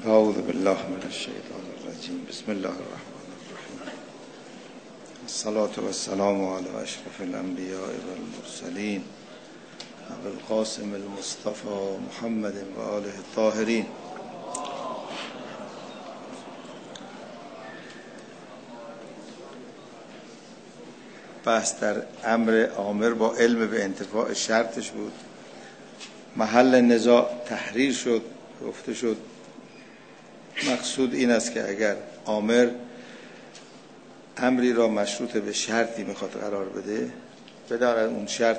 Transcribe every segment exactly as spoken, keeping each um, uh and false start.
اعوذ بالله من الشیطان الرجیم. بسم الله الرحمن الرحیم. الصلاة والسلام علی اشرف الانبیاء والمرسلین ابوالقاسم المصطفى محمد و آله الطاهرین. بحث در امر آمر با علم به انتفاع شرطش بود. محل نزاع تحریر شد، گفته شد مقصود این است که اگر آمر امری را مشروط به شرطی میخواد قرار بده، بداند اون شرط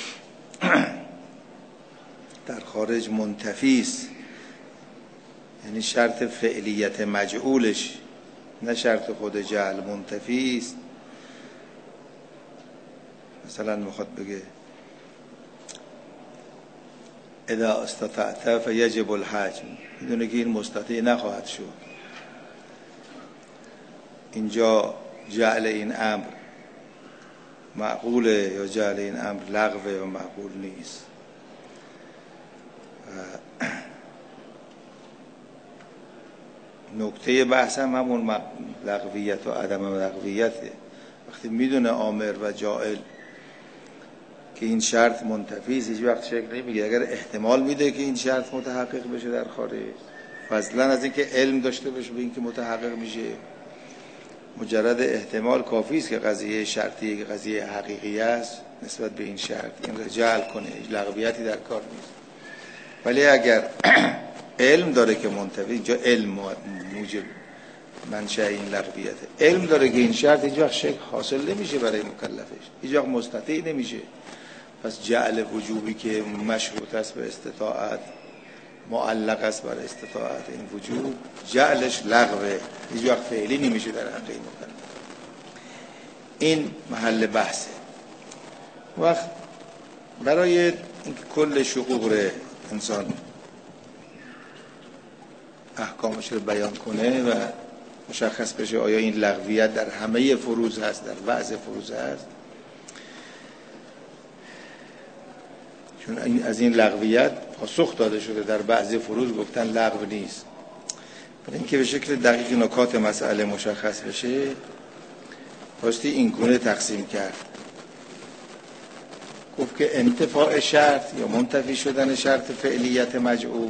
در خارج منتفی است، یعنی شرط فعلیت مجعولش، نه شرط خود جعل منتفی است. مثلا میخواد بگه اذا استطعت فیجب الحج، میدونه که این مستطیع نخواهد شد. اینجا جعل این امر معقوله یا جعل این امر لغوه یا معقول نیست. نکته بحث هم همون لغویت و عدم لغویته. وقتی میدونه آمر و جاعل که این شرط منتفی است، هیچ وقت شک نمیگه. اگر احتمال میده که این شرط متحقق بشه در خارج، فضلا از اینکه علم داشته باشه به اینکه متحقق میشه، مجرد احتمال کافی است که قضیه شرطی قضیه حقیقی است نسبت به این شرط، این را جعل کنه، هیچ لغویتی در کار نیست. ولی اگر علم داره که منتفی، اینجا علم موجب منشأ این لغویته، علم داره که این شرط هیچ وقت شک حاصل نمیشه برای مکلفش، هیچ وقت مستطیع نمیشه. پس جعل وجوبی که مشروط است به استطاعت، معلق است بر استطاعت، این وجوب جعلش لغوه، هیچ وقت فعلی نمیشه در حق این مکلف. این محل بحثه. وقت برای اینکه کل شقوق انسان احکامش رو بیان کنه و مشخص بشه آیا این لغویت در همه فروض هست، در بعض فروض هست، چون از این لغویت پاسخ داده شده در بعضی فروض گفتن لغو نیست. برای اینکه به شکل دقیق نکات مسئله مشخص بشه راستی این گونه تقسیم کرد. گفت که انتفاع شرط یا منتفی شدن شرط فعلیت مجعول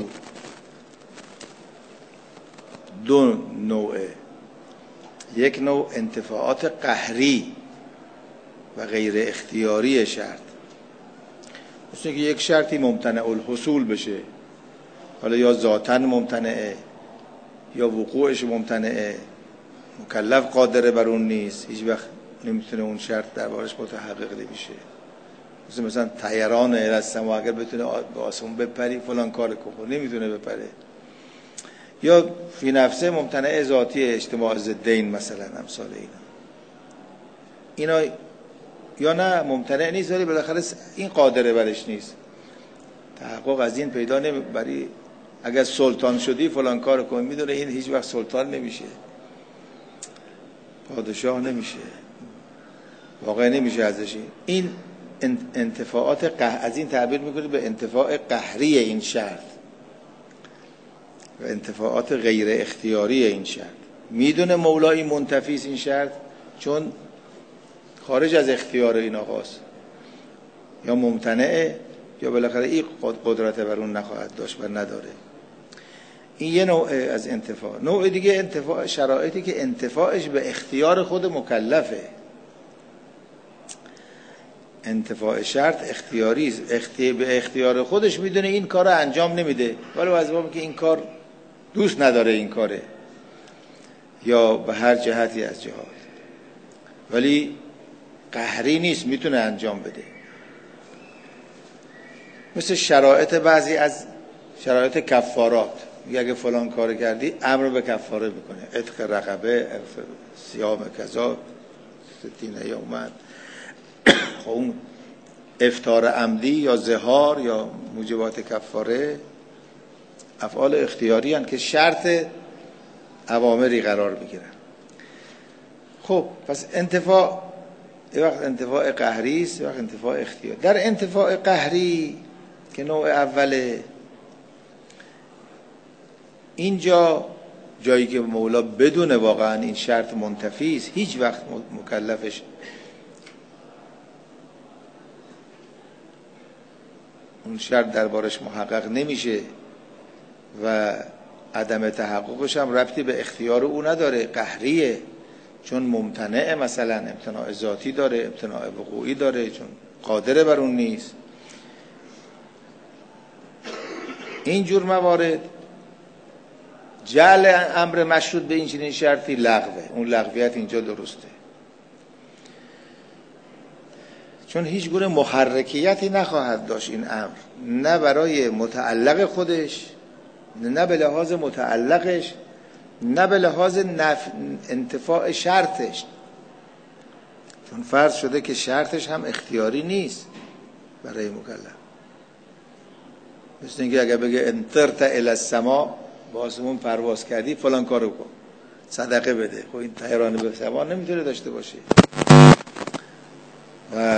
دو نوعه. یک نوع انتفاعات قهری و غیر اختیاری شرط، مثل که یک شرطی ممتنع الحصول بشه، حالا یا ذاتاً ممتنعه یا وقوعش ممتنعه، مکلف قادره بر اون نیست، هیچ وقت نمیتونه اون شرط در بارش متحقق نمیشه. مثل مثلا طیران السما، اگر بتونه به آسمون بپری فلان کار کنه، نمیتونه بپره. یا فی نفسه ممتنع ذاتی اجتماع ضدین، مثلا امثال اینا. اینا یا نه ممتنع نیست ولی بالاخره این قادره برش نیست، تحقق از این پیدا نمیبری. اگر سلطان شدی فلان کار کن، میدونه این هیچ وقت سلطان نمیشه، پادشاه نمیشه، واقعا نمیشه ازش. این انتفاعات قهر، از این تعبیر میکنه به انتفاع قهری این شرط و انتفاعات غیر اختیاری این شرط. میدونه مولای منتفی است این شرط، چون خارج از اختیار این آقاست، یا ممتنعه یا بالاخره این قدرت بر اون نخواهد داشت و نداره. این یه نوع از انتفاع. نوع دیگه انتفاع شرایطی که انتفاعش به اختیار خود مکلفه. انتفاع شرط اختیاری است، اختی... به اختیار خودش میدونه این کار رو انجام نمیده، ولی از وقتی که این کار دوست نداره این کاره، یا به هر جهتی از جهات، ولی قهری نیست، میتونه انجام بده. مثل شرایط بعضی از شرایط کفارات، میگه اگه فلان کار کردی امر به کفاره میکنه، عتق رقبه، صیام کذا، ستین یومن. خب اون افطار عمدی یا ظهار یا موجبات کفاره افعال اختیاری هستند که شرط اوامری قرار میگیرن. خب پس انتفاع یه وقت انتفاع قهری است، یه وقت انتفاع اختیاری. در انتفاع قهری که نوع اوله، اینجا جایی که مولا بدونه واقعا این شرط منتفی است، هیچ وقت مکلفش اون شرط دربارش محقق نمیشه و عدم تحققش هم ربطی به اختیار او نداره، قهریه، چون ممتنعه، مثلا امتناع ذاتی داره، امتناع وقوعی داره، چون قادره بر اون نیست. این جور موارد جعل امر مشروط به این چنین شرطی لغوه، اون لغویت اینجا درسته، چون هیچ گونه محرکیتی نخواهد داشت این امر، نه برای متعلق خودش، نه به لحاظ متعلقش، نه به لحاظ نف... انتفاع شرطش، چون فرض شده که شرطش هم اختیاری نیست برای مکلف. مثل اینکه اگر بگه انطرت الی السما، با آسمون پرواز کردی فلان کارو کن، صدقه بده، خب این طیران به سما نمیتونه داشته باشه. و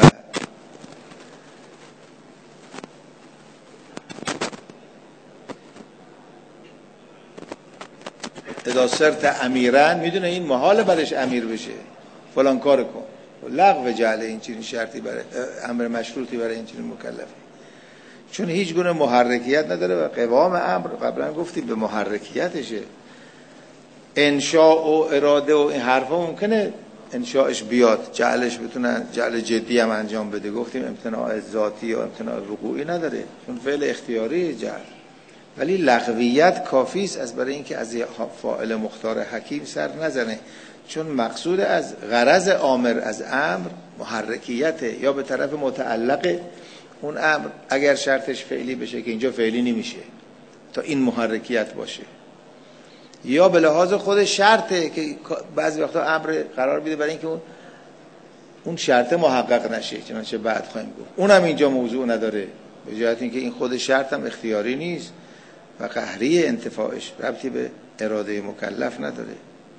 اذا صرت امیرا، میدونه این محال برش امیر بشه، فلان کار کن، لغو جعل این چنین شرطی برای امر مشروطی برای این چنین مکلفی، چون هیچ گونه محرکیت نداره و قوام امر قبلا گفتیم به محرکیتشه. انشاء و اراده و این حرفا ممکنه انشاءش بیاد، جعلش بتونه جعل جدی هم انجام بده، گفتیم امتناع ذاتی یا امتناع وقوعی نداره، چون فعل اختیاری جعل. ولی لغویت کافی است از برای اینکه از فاعل مختار حکیم سر نزنه، چون مقصود از غرض آمر از امر محرکیته، یا به طرف متعلق اون امر اگر شرطش فعلی بشه که اینجا فعلی نمیشه تا این محرکیت باشه، یا به لحاظ خود شرطه که بعضی وقتا امر قرار میده برای اینکه اون اون شرط محقق نشه، چنانچه بعد خواهیم گفت اونم اینجا موضوع نداره، به جهت اینکه این خود شرط هم اختیاری نیست و قهری انتفاعش ربطی به اراده مکلف نداره.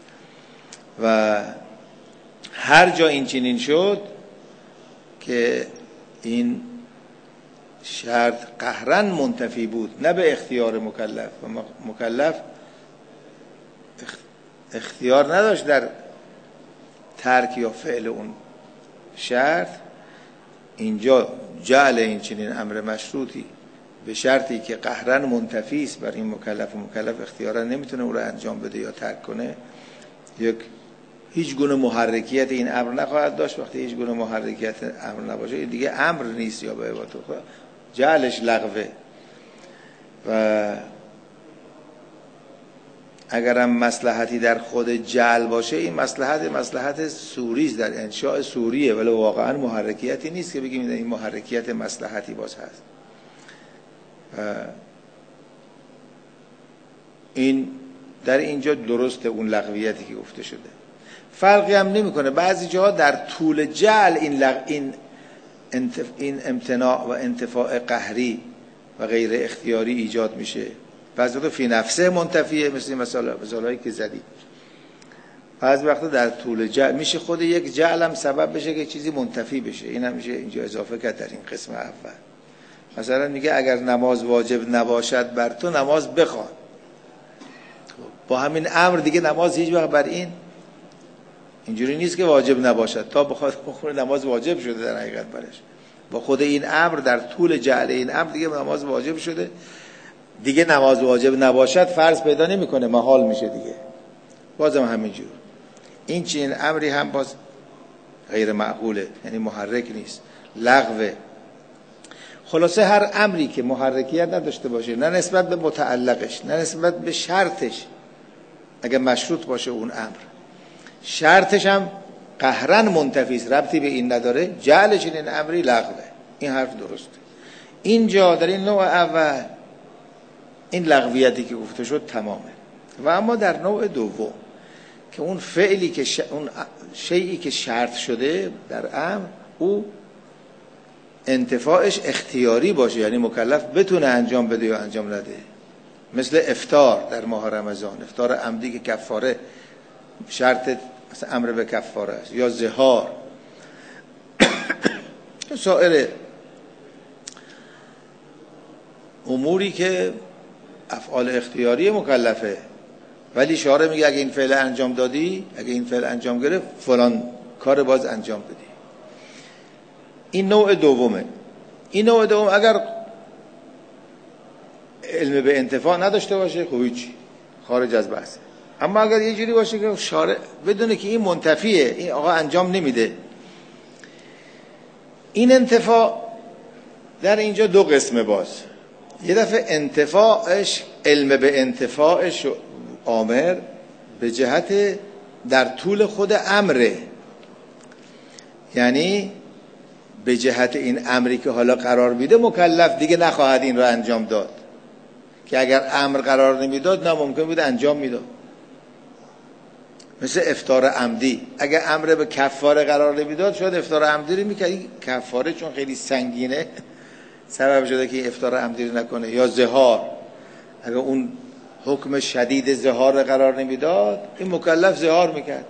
و هر جا این چنین شد که این شرط قهرن منتفی بود، نه به اختیار مکلف، و مکلف اختیار نداشت در ترک یا فعل اون شرط، اینجا جعل این چنین امر مشروطی به شرطی که قهرن منتفی است بر این مکلف و مکلف اختیارا نمیتونه او را انجام بده یا ترک کنه، یک هیچ گونه محرکیت این امر نخواهد داشت. وقتی هیچ گونه محرکیت امر نباشه این دیگه امر نیست، یا به عبارت خود جعلش لغوه. و اگرم مصلحتی در خود جعل باشه، این مصلحت مصلحت سوری است، در انشاء سوریه، ولی واقعا محرکیتی نیست که بگیم این محرکیت مصلحتی باز هست. این در اینجا درسته اون لغویتی که گفته شده، فرقی هم نمیکنه. بعضی جاها در طول جعل این لغ... این انتف... این امتناع و انتفاع قهری و غیر اختیاری ایجاد میشه، بعضی وقتا فی نفسه منتفیه، مثل این مثال مثالایی که زدی. بعضی وقتا در طول جعل میشه خود یک جعل هم سبب بشه که چیزی منتفی بشه. این هم میشه اینجا اضافه کرد در این قسم اول. مثلا میگه اگر نماز واجب نباشد بر تو، نماز بخوان. با همین امر دیگه نماز هیچ وقت بر این اینجوری نیست که واجب نباشد، تا بخواد بخونه نماز واجب شده در حقیقت برش. با خود این امر در طول جعل این امر دیگه نماز واجب شده، دیگه نماز واجب نباشد فرض پیدا نمیکنه، محال میشه دیگه. بازم همینجور این چنین امری هم باز غیر معقوله، یعنی محرک نیست، لغوه. خلاصه هر امری که محرکیت نداشته باشه، نه نسبت به متعلقش نه نسبت به شرطش، اگه مشروط باشه اون امر، شرطش هم قهرن منتفی است، ربطی به این نداره، جعل چنین امری لغوه. این حرف درسته. اینجا در این نوع اول این لغویتی که گفته شد تمامه. و اما در نوع دوم که اون فعلی که ش... اون شیئی که شرط شده در امر، او انتفاعش اختیاری باشه، یعنی مکلف بتونه انجام بده یا انجام نده. مثل افطار در ماه رمضان، افطار عمدی که کفاره شرط مثلا امر به کفاره است، یا ظهار سایر اموری که افعال اختیاری مکلفه، ولی شارع میگه اگه این فعل انجام دادی، اگه این فعل انجام گرفت فلان کار باز انجام بدی. این نوع دومه. این نوع دوم اگر علم به انتفاع نداشته باشه خب هیچی، خارج از بحثه. اما اگر یه جوری باشه که شارع بدونه که این منتفیه، این آقا انجام نمیده، این انتفاع در اینجا دو قسمه. باز یه دفعه انتفاعش، علم به انتفاعش آمر به جهت در طول خود امره، یعنی به جهت این امری که حالا قرار میده مکلف دیگه نخواهد این رو انجام داد، که اگر امر قرار نمیداد نه ممکن بود انجام میداد. مثل افطار عمدی، اگر امر به کفاره قرار نمیداد شاید افطار عمدی رو میکرد. کفاره چون خیلی سنگینه سبب شده که افطار عمدی رو نکنه. یا زهار، اگر اون حکم شدید زهار رو قرار نمیداد این مکلف زهار میکرد.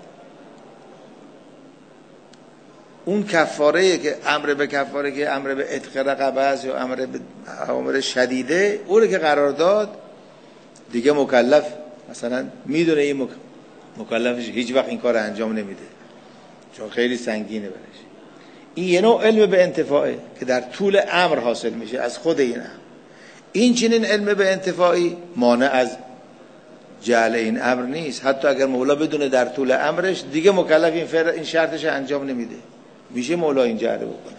اون کفاره که امر به کفاره که امر به عتق رقبه است یا امر به امر شدیده، اون که قرار داد دیگه مکلف مثلا میدونه این مکلف مکلفش هیچ وقت این کار انجام نمیده چون خیلی سنگینه برش. این یه نوع علم به انتفاعه که در طول امر حاصل میشه از خود این امر. این چنین علم به انتفاعی مانع از جعل این امر نیست. حتی اگر مولا بدونه در طول امرش دیگه مکلف این فعل این شرطش انجام نمیده، میشه مولا این جعل بکنه.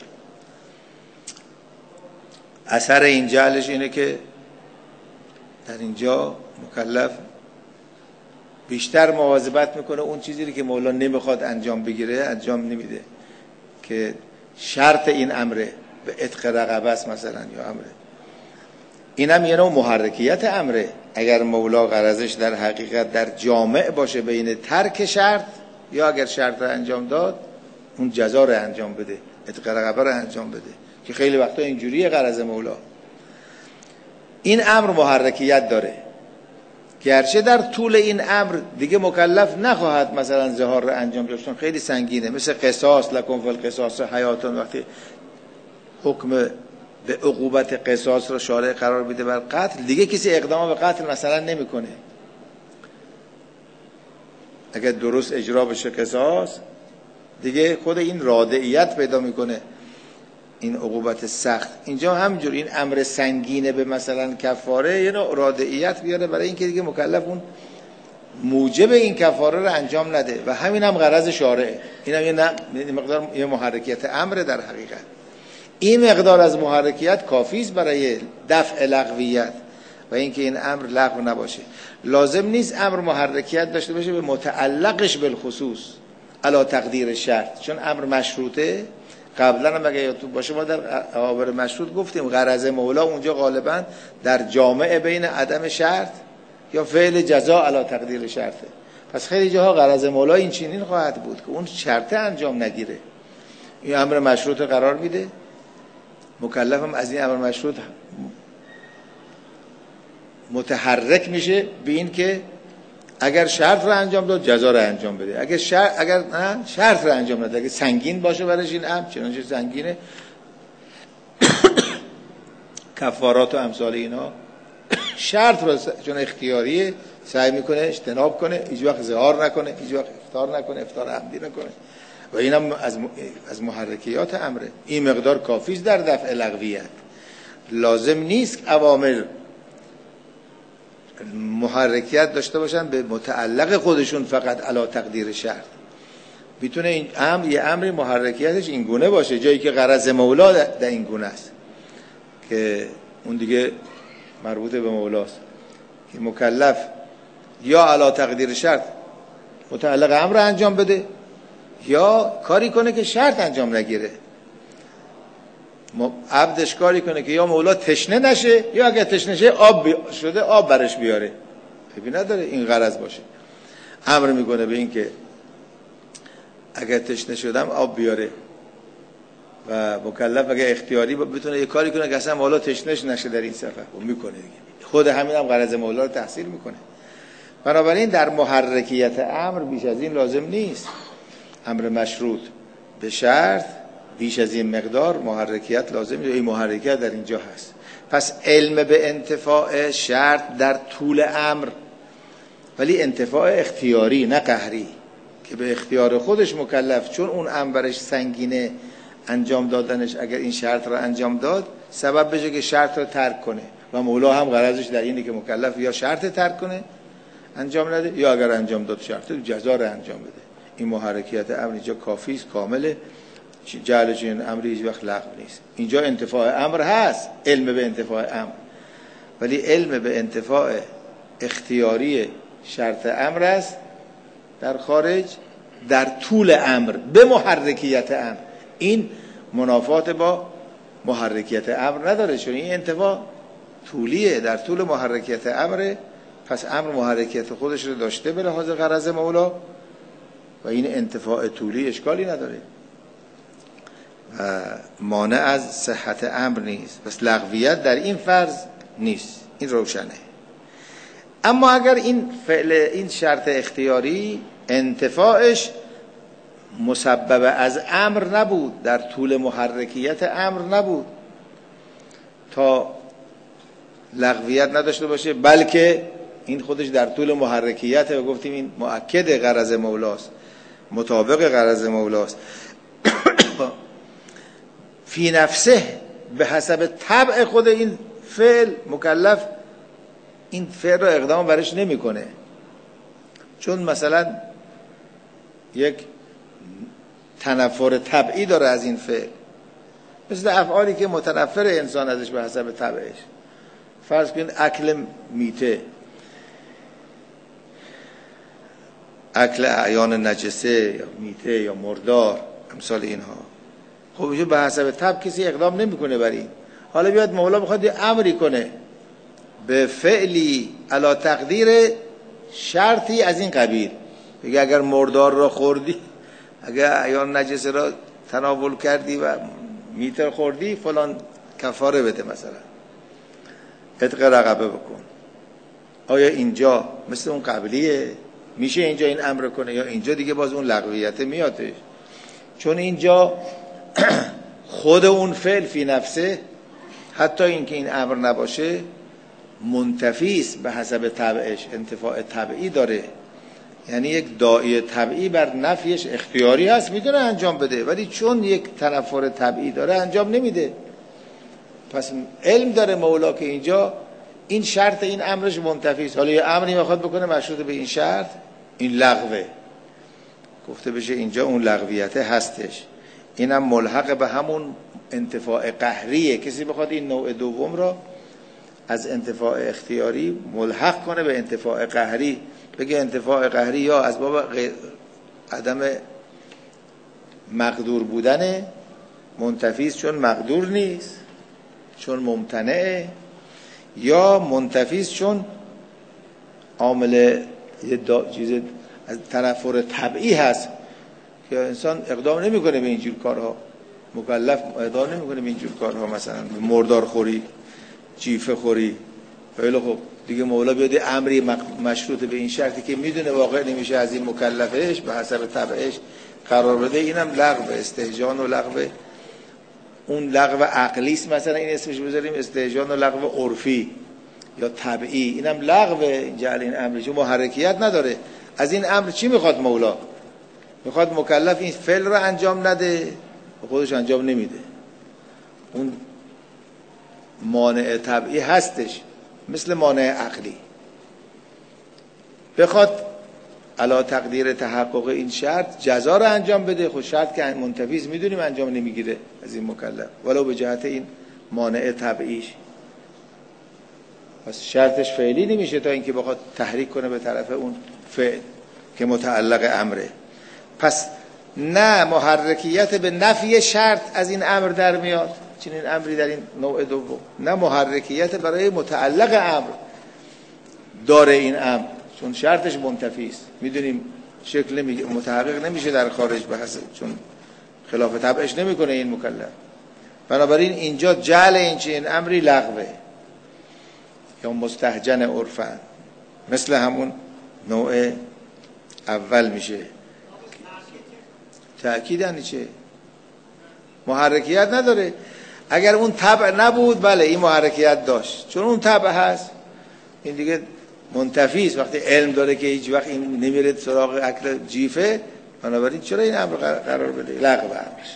اثر این جعلش اینه که در اینجا مکلف بیشتر مواظبت میکنه اون چیزی که مولا نمیخواد انجام بگیره انجام نمیده، که شرط این امره به عتق رقبه است مثلا یا امره. اینم یه نوع محرکیت امره. اگر مولا غرضش در حقیقت در جامع باشه بین ترک شرط یا اگر شرط رو انجام داد اون جزا رو انجام بده، عتق رقبه رو انجام بده، که خیلی وقتا اینجوریه غرض مولا. این امر محرکیت داره، گرچه در طول این امر دیگه مکلف نخواهد مثلا زهار رو انجام داد چون خیلی سنگینه. مثل قصاص، لکن فی القصاص حیاتون، وقتی حکم به عقوبت قصاص رو شارع قرار میده بر قتل، دیگه کسی اقدام به قتل مثلا نمیکنه. اگر درست اجرا بشه قصاص دیگه خود این رادعیت پیدا میکنه، این عقوبت سخت. اینجا همینجور این امر سنگینه به مثلا کفاره یه نوع رادعیت بیاره برای اینکه دیگه مکلف اون موجب این کفاره رو انجام نده و همین هم غرض شارعه. این هم یه مقدار یه محرکیت امر در حقیقت. این مقدار از محرکیت کافی است برای دفع لغویت و اینکه این امر لغو نباشه. لازم نیست امر محرکیت داشته باشه به متعلقش بالخصوص علی تقدیر شرط، چون امر مشروطه. قبلا هم اگه یادتون باشه ما در اوامر مشروط گفتیم غرض مولا اونجا غالبا در جامع بین عدم شرط یا فعل جزا علی تقدیر شرطه. پس خیلی جاها غرض مولا این چنین خواهد بود که اون شرطه انجام نگیره، این امر مشروط قرار میده، مکلفم از این امر مشروط متحرک میشه به این که اگر شرط رو انجام داد جزا رو انجام بده، اگر شرط اگر نه شرط رو انجام نده، اگر سنگین باشه برایش این امر چنانچه سنگینه کفارات و امثال اینا شرط رو چون اختیاریه سعی میکنه اجتناب کنه، هیچ وقت ظهار نکنه، هیچ وقت افطار نکنه، افطار عمدی نکنه و اینم از از محرکیات امره. این مقدار کافی است در دفع لغویت. لازم نیست اوامر محرکیت داشته باشن به متعلق خودشون فقط علی تقدیر شرط. میتونه این امر یه امر محرکیتش این گونه باشه جایی که غرض مولا در این گونه است که اون دیگه مربوط به مولاست، که مکلف یا علی تقدیر شرط متعلق امر انجام بده یا کاری کنه که شرط انجام نگیره. عبدش کاری کنه که یا مولا تشنه نشه یا اگر تشنه شه آب شده آب برش بیاره، ببین نداره این غرض باشه. امر میکنه به این که اگر تشنه شدم آب بیاره و مکلف اگر اختیاری بتونه یه کاری کنه که اصلا مولا تشنهش نشه در این سفر و میکنه دیگه. خود همین هم غرض مولا رو تحصیل میکنه. بنابراین در محرکیت امر بیش از این لازم نیست. امر مشروط به شرط بیش از این مقدار محرکیت لازم نیست. این محرکیت در اینجا هست. پس علم به انتفاع شرط در طول امر، ولی انتفاع اختیاری نه قهری، که به اختیار خودش مکلف، چون اون امر برش سنگینه انجام دادنش، اگر این شرط را انجام داد سبب بشه که شرط را ترک کنه، و مولا هم غرضش در اینه که مکلف یا شرط ترک کنه انجام نده، یا اگر انجام داد شرط جزا را انجام بده. این محرکیت امر اینجا کافی است، کامله، جعل چنین امری هیچ وقت لغو نیست. اینجا انتفاع امر هست، علم به انتفاع امر، ولی علم به انتفاع اختیاری شرط امر است در خارج در طول امر به محرکیت امر. این منافات با محرکیت امر نداره، چون این انتفاع طولیه، در طول محرکیت امره، پس امر محرکیت خودش رو داشته به لحاظ غرض مولا و این انتفاع طولی اشکالی نداره و مانع از صحت امر نیست. پس لغویت در این فرض نیست، این روشنه. اما اگر این فعل، این شرط اختیاری انتفاعش مسبب از امر نبود، در طول محرکیت امر نبود تا لغویت نداشته باشه، بلکه این خودش در طول محرکیت و گفتیم این مؤکد غرض مولاست، مطابق غرض مولاست، فی نفسه به حسب طبع خود این فعل مکلف این فعل رو اقدام برش نمیکنه، چون مثلا یک تنفر طبعی داره از این فعل، مثل افعالی که متنفر انسان ازش به حسب طبعش. فرض کنید اکل میته، اکل اعیان نجسه یا میته یا مردار، امثال اینها. خب اینجا به حسب طبع کسی اقدام نمیکنه بر این. حالا بیاد مولا بخواد یه امری کنه به فعلی علی تقدیر شرطی از این قبیل، بگه اگر مردار را خوردی، اگر اعیان نجسه را تناول کردی و میته خوردی فلان کفاره بده، مثلا عتق رقبه بکن. آیا اینجا مثل اون قبلیه میشه اینجا این امر کنه، یا اینجا دیگه باز اون لغویت میادش؟ چون اینجا خود اون فعل فی نفسه، حتی اینکه این امر نباشه، منتفی است به حسب طبعش، انتفاع طبعی داره، یعنی یک داعی طبعی بر نفیش اختیاری هست، میدونه انجام بده، ولی چون یک تنفر طبعی داره انجام نمیده. پس علم داره مولا که اینجا این شرط این امرش منتفی است. حالا یه امری میخواد بکنه مشروط به این شرط، این لغوه، گفته بشه اینجا اون لغویت هستش. اینم ملحق به همون انتفاع قهریه. کسی بخواد این نوع دوم را از انتفاع اختیاری ملحق کنه به انتفاع قهری، بگه انتفاع قهری یا از باب عدم مقدور بودن منتفی است چون مقدور نیست، چون ممتنعه، یا منتفی است چون عامل یه چیز از تنفر طبعی هست که انسان اقدام نمیکنه به اینجور کارها، مکلف اقدام نمیکنه به اینجور کارها، مثلا مردار خوری، جیفه خوری. خیلی خب دیگه مولا بیاد امری مشروط به این شرطی که میدونه واقع نمیشه از این مکلفش به حسب طبعش قرار بده، اینم لغو، استهجان و لغو. اون لغو عقلی است، مثلا این اسمش بذاریم استهجان و لغو عرفی یا طبعی، اینم لغو. اینجا این امر چون محرکیت نداره. از این امر چی میخواد مولا؟ میخواد مکلف این فعل رو انجام نده، خودش انجام نمیده. اون مانع طبعی هستش، مثل مانع عقلی. بخواد علا تقدیر تحقق این شرط جزا رو انجام بده، خود شرط که منتفیز میدونیم انجام نمیگیره از این مکلف، ولو به جهت این مانع طبعیش. پس شرطش فعلی نمیشه تا اینکه بخواد تحریک کنه به طرف اون فعل که متعلق امره. پس نه محرکیت به نفی شرط از این امر در میاد، چنین امری در این نوع دوم، نه محرکیت برای متعلق امر داره این امر، چون شرطش منتفی است. میدونیم شکل نمی... متحقق نمیشه در خارج به حسب، چون خلاف طبعش نمیکنه این مکلف. بنابراین اینجا جعل این چنین امری لغوه یا مستهجن عرفن، مثل همون نوع اول میشه. تأکید یعنی چه؟ محرکیت نداره. اگر اون طبع نبود بله این محرکیت داشت، چون اون طبع هست این دیگه منتفی است. وقتی علم داره که هیچ وقت این نمیره سراغ عقل جیفه، بنابراین چرا این امر قرار بده لغو امرش؟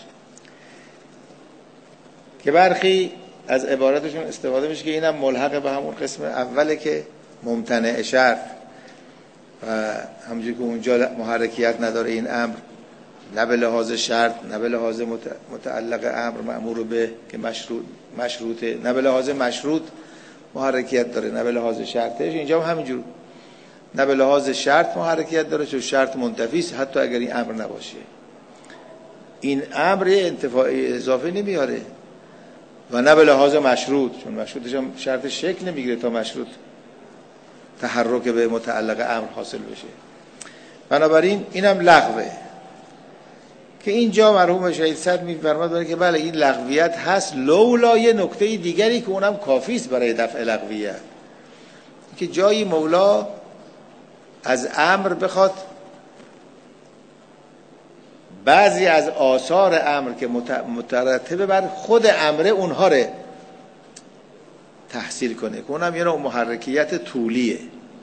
که برخی از عبارتشون استفاده میشه که اینم ملحق به همون قسم اوله که ممتنع شرط و همونجوری که اونجا محرکیت نداره این امر، نه به لحاظ شرط نه به لحاظ متعلق امر مأمور به که مشروط مشروطه، نه به لحاظ مشروط محرکیت داره نه به لحاظ شرطش. اینجا هم همینجور نه به لحاظ شرط محرکیت داره چون شرط منتفی است حتی اگر این امر نباشه. این امر انتفاعی اضافه نمیاره و نه به لحاظ مشروط، چون مشروطش هم شرط شکل نمیگیره تا مشروط تحرک به متعلق امر حاصل بشه. بنابراین اینم لغوه که اینجا مرحوم شهید صدر می‌فرماد که بله این لغویت هست، لولا یه نکته دیگری که اونم کافی است برای دفع لغویت، که جایی مولا از امر بخواد بعضی از آثار امر که مترتب بر خود امر اونها رو تحصیل کنه که اونم یه نوع محرکیت طولیه،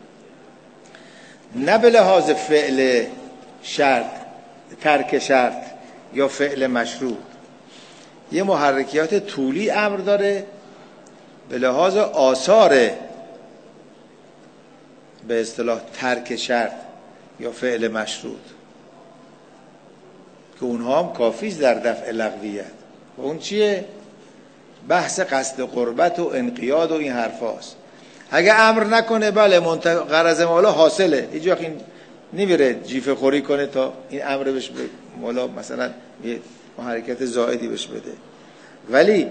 نه به لحاظ فعل شرط ترک شرط یا فعل مشروط. یه محرکیات طولی امر داره به لحاظ آثار به اصطلاح ترک شرط یا فعل مشروط که اونها هم کافیست در دفع لغویت. و اون چیه؟ بحث قصد قربت و انقیاد و این حرفاست. اگه امر نکنه بله غرض مولا حاصله، هیچ وقت این نمیره جیفه خوری کنه تا این امر بهش مولا مثلا یه حرکت زائدی بهش بده. ولی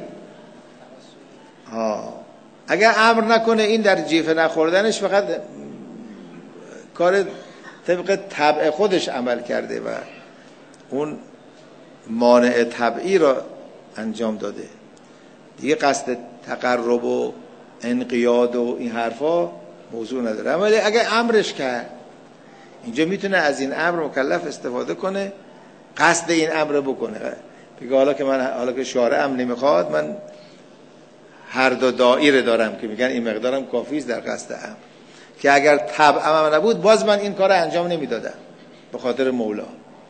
ها اگه امر نکنه این در جیفه نخوردنش فقط کار طبق طبع خودش عمل کرده و اون مانع طبعی را انجام داده، دیگه قصد تقرب و انقیاد و این حرفا موضوع نداره. ولی اگه امرش کرد اینجا میتونه از این امر مکلف استفاده کنه، قصد این امر بکنه، بگه حالا که من حالا که شارعم نمیخواد من هر دو دایره دارم که میگن این مقدارم کافیست در قصد امر، که اگر طبعم نبود باز من این کار انجام نمیدادم به خاطر مولا.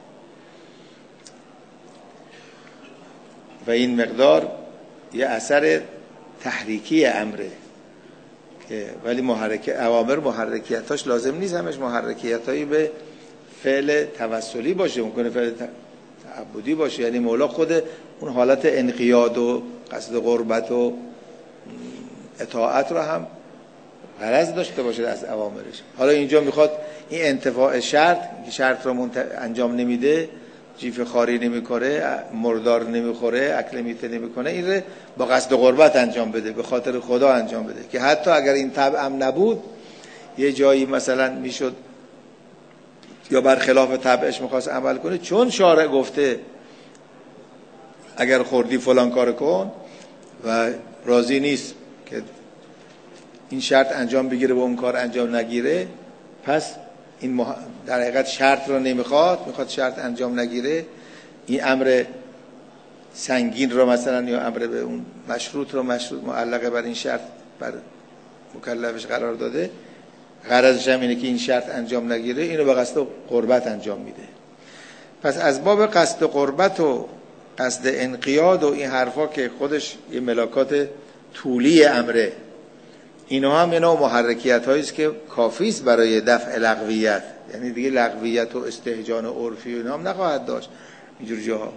و این مقدار یه اثر تحریکی امره که ولی محرک اوامر محرکیتاش لازم نیست همش محرکیتایی به فعل توسلی باشه، ممکنه فعل تعبدی باشه. یعنی مولا خود اون حالت انقیاد و قصد قربت و اطاعت رو هم غرض داشته باشه از اوامرش. حالا اینجا میخواد این انتفاع شرط که شرط رو منت... انجام نمیده، جیف خاری نمیکنه، مردار نمیخوره، اکل میته نمیکنه، این رو با قصد قربت انجام بده، به خاطر خدا انجام بده، که حتی اگر این طبعم نبود یه جایی مثلا میشد یا برخلاف طبعش میخواست عمل کنه، چون شارع گفته اگر خوردی فلان کار کن و راضی نیست که این شرط انجام بگیره و اون کار انجام نگیره، پس این مح... در حقیقت شرط رو نمیخواد، میخواد شرط انجام نگیره، این امر سنگین رو مثلا یا امر به اون مشروط رو مشروط معلقه بر این شرط بر مکلفش قرار داده، غرضش هم اینه که این شرط انجام نگیره، اینو به قصد قربت انجام میده. پس از باب قصد قربت و قصد انقیاد و این حرفا که خودش یه ملاکات طولی امره، اینا هم یه نوع محرکیت هاییست که کافیست برای دفع لغویت. یعنی دیگه لغویت و استهجان و عرفی و اینا هم نخواهد داشت اینجور جاها.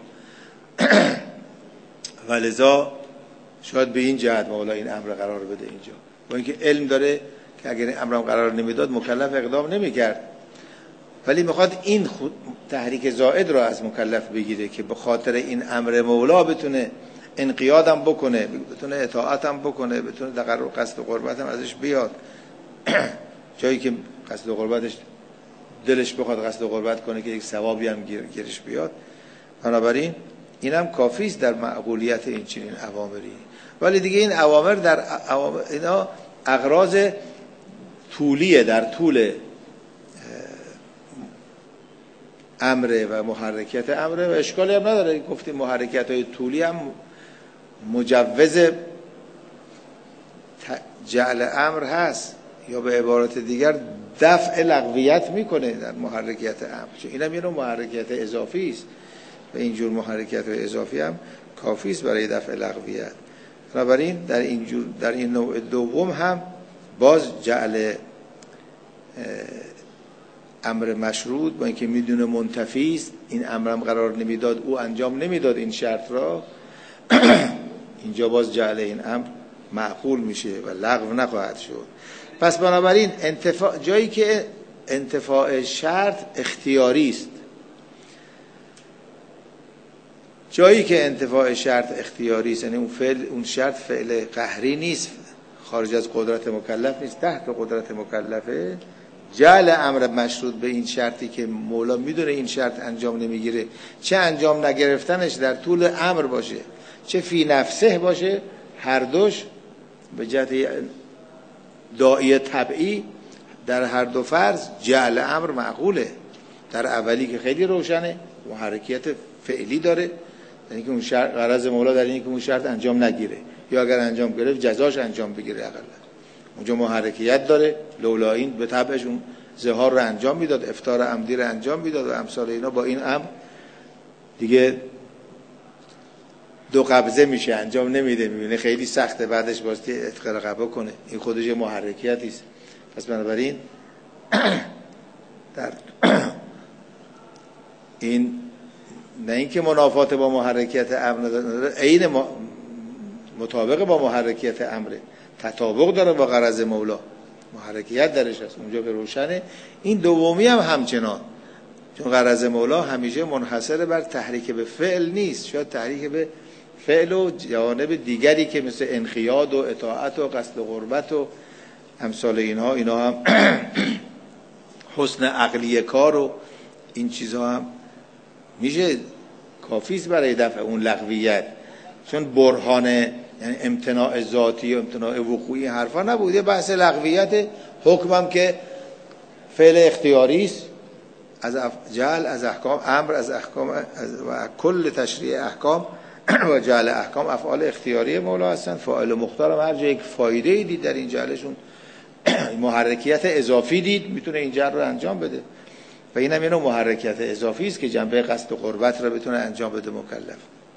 ولذا شاید به این جهت مولا این امر قرار بده اینجا، با اینکه علم داره که اگر این امرم قرار نمیداد مکلف اقدام نمیکرد، ولی میخواد این خود تحریک زائد رو از مکلف بگیره که به خاطر این امر مولا بتونه انقیادم بکنه، بتونه اطاعتم بکنه، بتونه تقرب قصد و قربتم ازش بیاد. جایی که قصد و قربتش دلش بخواد قصد و قربت کنه که یک ثوابی هم گیرش بیاد. بنابراین اینم کافیست در معقولیت این چنین اوامری. ولی دیگه این اوامر در اوامر اینا اغراض طولیه، در طول امره و محرکیت امره و اشکالی هم نداره. گفتیم محرکیت های طولی هم مجوز جعل امر هست، یا به عبارت دیگر دفع لغویت میکنه در محرکیت امر، چون اینم یه نوع محرکیت اضافی است و اینجور محرکیت اضافی هم کافی است برای دفع لغویت. بنابراین در این جور در این نوع دوم هم باز جعل امر مشروط با اینکه میدونه منتفی است، این امرم قرار نمیداد، او انجام نمیداد این شرط را، اینجا باز جعل این امر معقول میشه و لغو نخواهد شد. پس بنابراین انتفاع جایی که انتفاع شرط اختیاری است، جایی که انتفاع شرط اختیاری است، یعنی اون فعل اون شرط فعل قهری نیست، خارج از قدرت مکلف نیست، تحت قدرت مکلفه، جعل امر مشروط به این شرطی که مولا میدونه این شرط انجام نمیگیره، چه انجام نگرفتنش در طول امر باشه چه فی نفسه باشه، هر دوش به جهت داعی طبعی در هر دو فرض جعل امر معقوله. در اولی که خیلی روشنه، محرکیت فعلی داره، یعنی که اون شرط غرض مولا در اینه که اون شرط انجام نگیره، یا اگر انجام گرفت جزاش انجام بگیره. اقلا اونجا محرکیت داره، لولا این به طبعش اون ظهار رو انجام میداد، افطار عمدی رو انجام میداد و امثال اینا. با این امر دیگه دو قبضه میشه، انجام نمیده، میبینه خیلی سخته، بعدش باستی اتق رقبه کنه، این خودش محرکیتی است. پس بنابراین در این نه اینکه منافات با محرکیت امر نداره، عین مطابق با محرکیت امره، تطابق داره با غرض مولا، محرکیت درش هست، اونجا به روشنه. این دومی هم همچنان، چون غرض مولا همیشه منحصر بر تحریک به فعل نیست، شاید تحریک به فعل و جوانب دیگری که مثل انقیاد و اطاعت و قصد قربت و امثال اینها، اینا هم حسن عقلی کار و این چیزها هم میشه کافیست برای دفع اون لغویت، چون برهان یعنی امتناع ذاتی و امتناع وقوعی حرفا نبود، یه بحث لغویت. حکمم که فعل اختیاری است، از جعل از احکام امر از احکام از و کل تشریع احکام و جعل احکام افعال اختیاری مولا هستن. فاعل مختار هم هر جا یک فایده دید در این جعلشون، محرکیت اضافی دید، میتونه این جعل رو انجام بده و این هم یه نوع محرکیت اضافی است که جنبه قصد و قربت رو بتونه انجام بده مکلف.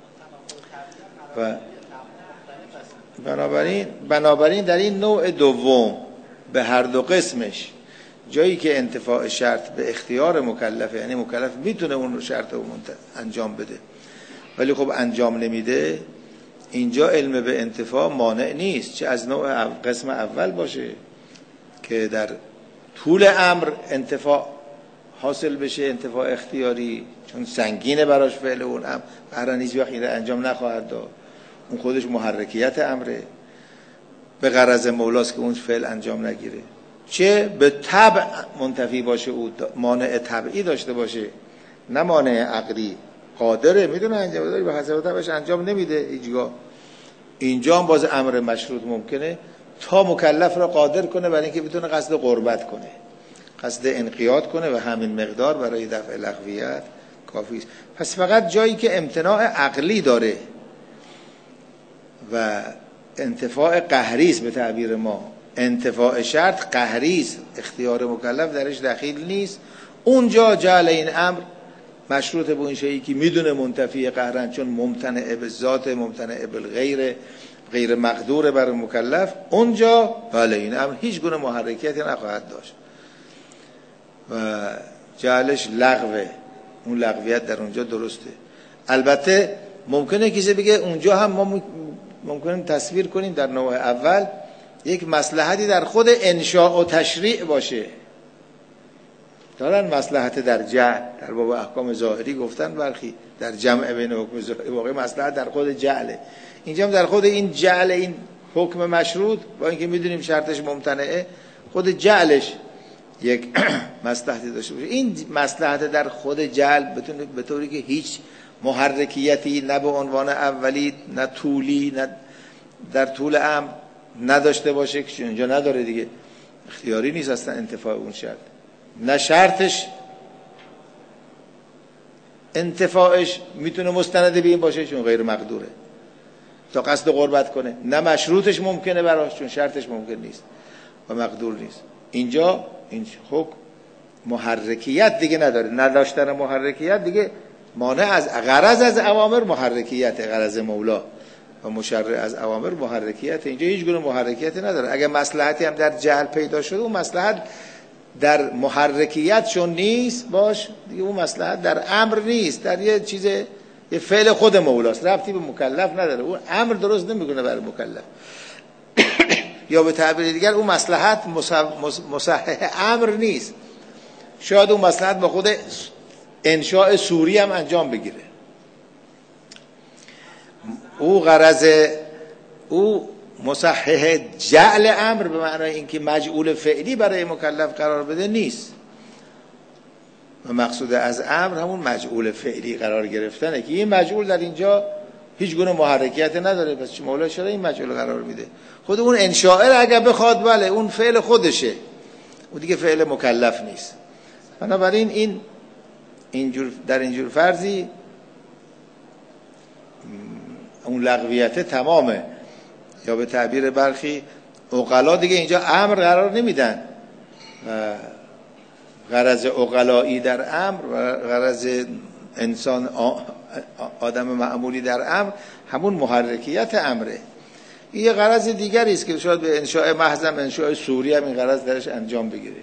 و بنابراین بنابراین در این نوع دوم به هر دو قسمش، جایی که انتفاع شرط به اختیار مکلفه، یعنی مکلف میتونه اون شرط رو انجام بده ولی خب انجام نمیده، اینجا علم به انتفاع مانع نیست، چه از نوع قسم اول باشه که در طول امر انتفاع حاصل بشه، انتفاع اختیاری، چون سنگینه براش فعل اون امر، قرار نیست وقتی انجام نخواهد داد، اون خودش محرکیت امره، به غرض مولاست که اون فعل انجام نگیره، چه به طبع منتفی باشه، او مانع طبعی داشته باشه نه مانع عقلی، قادره میدونه انجام بده به حسب طبعش انجام نمیده هیچگاه. اینجا هم باز امر مشروط ممکنه تا مکلف را قادر کنه برای اینکه بتونه قصد قربت کنه، قصد انقیاد کنه و همین مقدار برای دفع لغویت کافی است. پس فقط جایی که امتناع عقلی داره و انتفاع قهری است، به تعبیر ما انتفاع شرط قهری است، اختیار مکلف درش دخیل نیست، اونجا جعل این امر مشروط به اون شیئی که میدونه منتفی قهرن، چون ممتنع به ذات، ممتنع به غیر غیر مقدور بر مکلف، اونجا بله این امر هیچ گونه محرکیتی نخواهد داشت و جعلش لغوه، اون لغویت در اونجا درسته. البته ممکنه کسی بگه اونجا هم ما ممکنه تصویر کنیم در نوع اول یک مصلحتی در خود انشاء و تشریع باشه، دارن مصلحت در جعل، در باب احکام ظاهری گفتن برخی در جمع بین حکم ظاهری، واقعی مصلحت در خود جعله، اینجا هم در خود این جعل این حکم مشروط، با اینکه میدونیم شرطش ممتنعه، خود جعلش یک مصلحتی داشته باشه. این مصلحت در خود جعل بتونه به طوری که هیچ محرکیتی نه به عنوان اولی نه طولی نه در طول امر نداشته باشه، که اونجا نداره دیگه، اختیاری نیست اصلا انتفاع اون شرط، نه شرطش انتفاعش میتونه مستند به این باشه چون غیر مقدوره. تا قصد قربت کنه، نه مشروطش ممکنه براش چون شرطش ممکن نیست و مقدور نیست. اینجا این حکم محرکیت دیگه نداره، نداشتن محرکیت دیگه مانع از غرض از اوامر محرکیت، غرض مولا و مشرع از اوامر محرکیت. اینجا هیچ گونه محرکیتی نداره. اگه مصلحتی هم در جهل پیدا شده، اون مصلحت در محرکیت چون نیست باش دیگه، اون مصلحت در امر نیست، در یه چیز، یه فعل خود مولاست، ربطی به مکلف نداره. اون امر درست نمیکنه برای مکلف. یا به تعبیر دیگر اون مصلحت مصحح امر نیست. شاید اون مصلحت با خود انشاء سوری هم انجام بگیره. او غرض او مصحح جعل امر به معنای اینکه مجعول فعلی برای مکلف قرار بده نیست. و مقصود از امر همون مجعول فعلی قرار گرفتنه که این مجعول در اینجا هیچ گونه محرکیت نداره. پس مولا چرا این مجعول قرار میده؟ خود اون انشاء اگه بخواد بله اون فعل خودشه، اون دیگه فعل مکلف نیست. بنابراین این اینجور در اینجور فرضی اون لغویت تمامه. یا به تعبیر برخی عقلا دیگه اینجا امر قرار نمیدن. غرض عقلایی در امر و غرض انسان آدم معمولی در امر همون محرکیت امره. این یه غرض دیگری است که شاید به انشاء محض هم انشاء سوری هم این غرض درش انجام بگیره،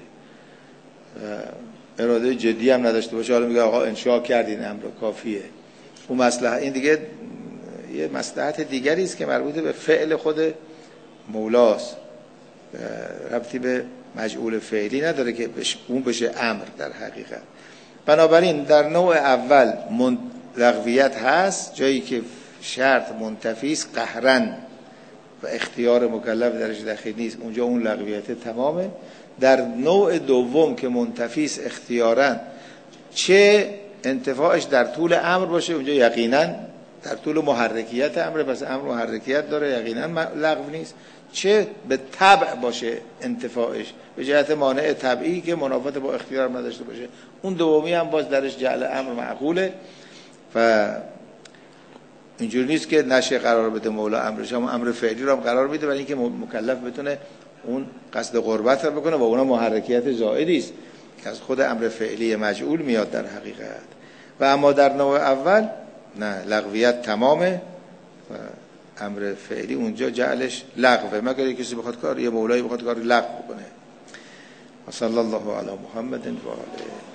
اراده جدی هم نداشته باشه، حالا میگه آقا انشاء کردین امر کافیه. اون مصلحت این دیگه یه مصلحت دیگری است که مربوط به فعل خود مولاست، ربطی به مجعول فعلی نداره که اون بشه امر در حقیقت. بنابراین در نوع اول لغویت هست، جایی که شرط منتفی است قهرن و اختیار مکلف درش دخیل نیست، اونجا اون لغویت تمامه. در نوع دوم که منتفی است اختیارن، چه انتفاعش در طول امر باشه، اونجا یقینا در طول محرکیت امر، پس امر محرکیت داره، یقینا لغو نیست. چه به طبع باشه انتفاعش، به جهت مانع طبعی که منافات با اختیار نداشته باشه، اون دومی هم باز درش جعل امر معقوله. و اینجوری نیست که نشه قرار بده مولا امرش، هم امر فعلی رو هم قرار بده برای اینکه مکلف بتونه اون قصد قربت رو بکنه و اونها محرکیت زائدی است که از خود امر فعلی مجعول میاد در حقیقت. و اما در نوع اول نه، لغویت تمامه و امر فعلی اونجا جعلش لغوه، مگر کسی بخواد کار، یه مولایی بخواد کار لغو بکنه. و صلی الله علی محمد و آله